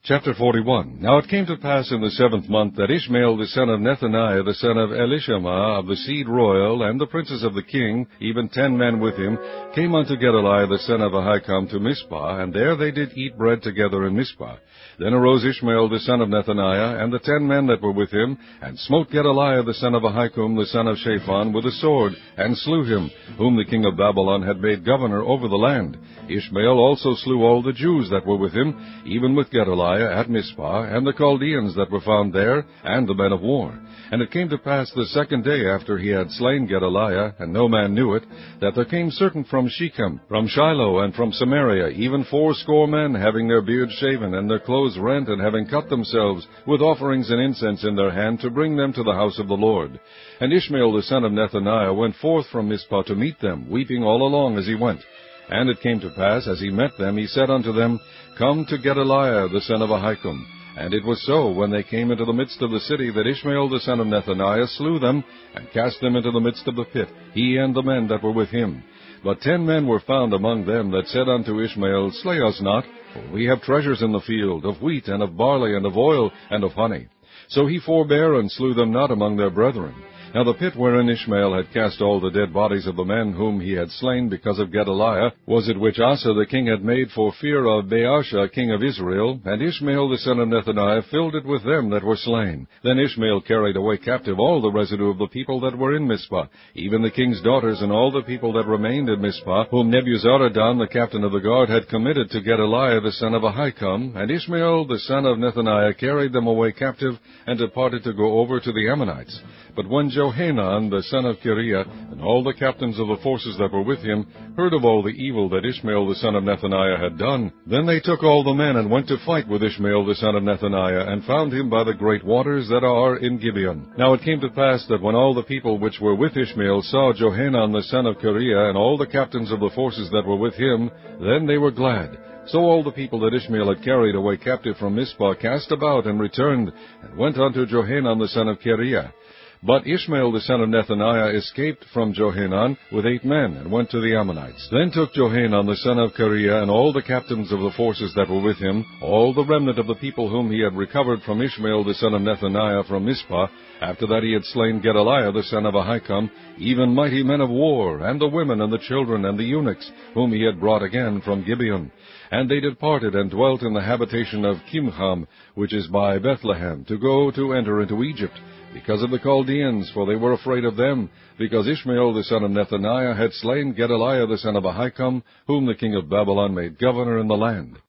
Chapter 41. Now it came to pass in the 7th month that Ishmael the son of Nethaniah the son of Elishama of the seed royal, and the princes of the king, even 10 men with him, came unto Gedaliah the son of Ahikam to Mizpah, and there they did eat bread together in Mizpah. Then arose Ishmael the son of Nethaniah, and the 10 men that were with him, and smote Gedaliah the son of Ahikam the son of Shaphan with a sword, and slew him, whom the king of Babylon had made governor over the land. Ishmael also slew all the Jews that were with him, even with Gedaliah at Mizpah, and the Chaldeans that were found there, and the men of war. And it came to pass the 2nd day after he had slain Gedaliah, and no man knew it, that there came certain from Shechem, from Shiloh, and from Samaria, even 80 men, having their beards shaven, and their clothes rent, and having cut themselves, with offerings and incense in their hand, to bring them to the house of the Lord. And Ishmael the son of Nethaniah went forth from Mizpah to meet them, weeping all along as he went. And it came to pass, as he met them, he said unto them, Come to Gedaliah the son of Ahikam. And it was so, when they came into the midst of the city, that Ishmael the son of Nethaniah slew them, and cast them into the midst of the pit, he and the men that were with him. But 10 men were found among them that said unto Ishmael, Slay us not, for we have treasures in the field, of wheat, and of barley, and of oil, and of honey. So he forbare, and slew them not among their brethren. Now the pit wherein Ishmael had cast all the dead bodies of the men whom he had slain because of Gedaliah, was it which Asa the king had made for fear of Baasha king of Israel, and Ishmael the son of Nethaniah filled it with them that were slain. Then Ishmael carried away captive all the residue of the people that were in Mizpah, even the king's daughters and all the people that remained in Mizpah, whom Nebuzaradan the captain of the guard had committed to Gedaliah the son of Ahikam, and Ishmael the son of Nethaniah carried them away captive, and departed to go over to the Ammonites. But when Johanan the son of Kareah, and all the captains of the forces that were with him, heard of all the evil that Ishmael the son of Nethaniah had done, then they took all the men, and went to fight with Ishmael the son of Nethaniah, and found him by the great waters that are in Gibeon. Now it came to pass that when all the people which were with Ishmael saw Johanan the son of Kareah, and all the captains of the forces that were with him, then they were glad. So all the people that Ishmael had carried away captive from Mizpah cast about, and returned, and went unto Johanan the son of Kareah. But Ishmael the son of Nethaniah escaped from Johanan with 8 men, and went to the Ammonites. Then took Johanan the son of Kareah, and all the captains of the forces that were with him, all the remnant of the people whom he had recovered from Ishmael the son of Nethaniah from Mizpah, after that he had slain Gedaliah the son of Ahikam, even mighty men of war, and the women, and the children, and the eunuchs, whom he had brought again from Gibeon. And they departed, and dwelt in the habitation of Kimham, which is by Bethlehem, to go to enter into Egypt, because of the Chaldeans, for they were afraid of them, because Ishmael the son of Nethaniah had slain Gedaliah the son of Ahikam, whom the king of Babylon made governor in the land.